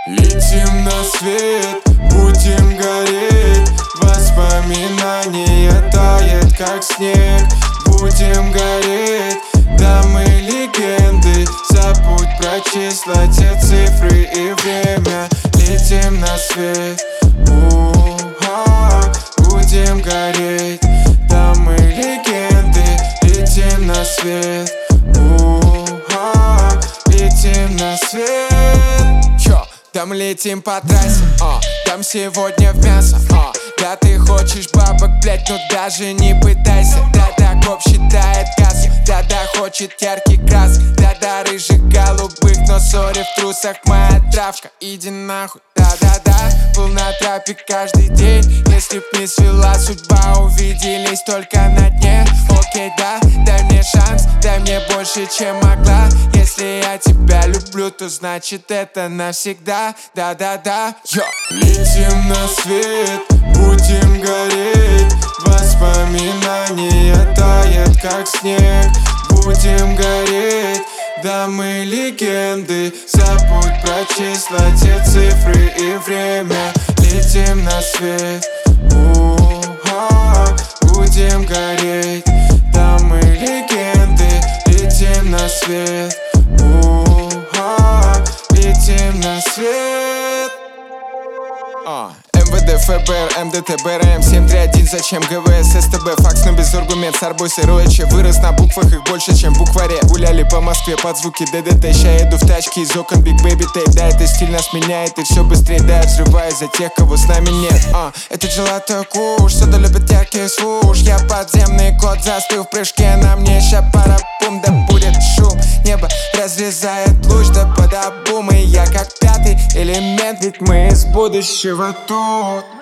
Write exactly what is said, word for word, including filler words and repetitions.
Летим на свет, будем гореть. Воспоминания тает, как снег. Будем гореть, да мы легенды. Забудь про числа, те цифры и время. Летим на свет, у-ха, будем гореть, да мы легенды. Летим на свет, у-ха, летим на свет. Чё? Да мы летим по трассе, а, там сегодня в мясо, а. Да ты хочешь бабок, блять, но даже не пытайся. Да-да, коп считает кассу, да-да, хочет яркий красок. Да-да, рыжих голубых, но сори в трусах моя травка. Иди нахуй, да-да-да, был на трапе каждый день. Если б не свела судьба, увиделись только на дне. Окей, да, дай мне шанс, дай мне больше, чем могла. Если я тебя люблю, то значит это навсегда. Да-да-да, йо. Летим на свет, будем гореть. Воспоминания тает, как снег. Будем гореть, да мы легенды. Забудь про числа, те цифры и время. Летим на свет, у-ха, будем гореть, да мы легенды. Летим на свет, у-ха, летим на свет. А. эм вэ дэ, эф бэ эр, эм дэ тэ, бэ эр эм семь три один. Зачем гэ вэ эс, эс тэ бэ, факс, но без аргумент. С арбой сырое, вырос на буквах, их больше, чем в букваре. Гуляли по Москве под звуки дэ дэ тэ. Ща еду в тачке из окон Big Baby Tape. Да, это стиль нас меняет, и все быстрее, да, я взрываюсь за тех, кого с нами нет. А, это джелато куш, сода любит яркий свуш. Я подземный кот, застыл в прыжке, на мне ща пара бум, да будет шум. Небо разрезает луч, да под обум. И я как пятый элемент, ведь мы из будущего тут.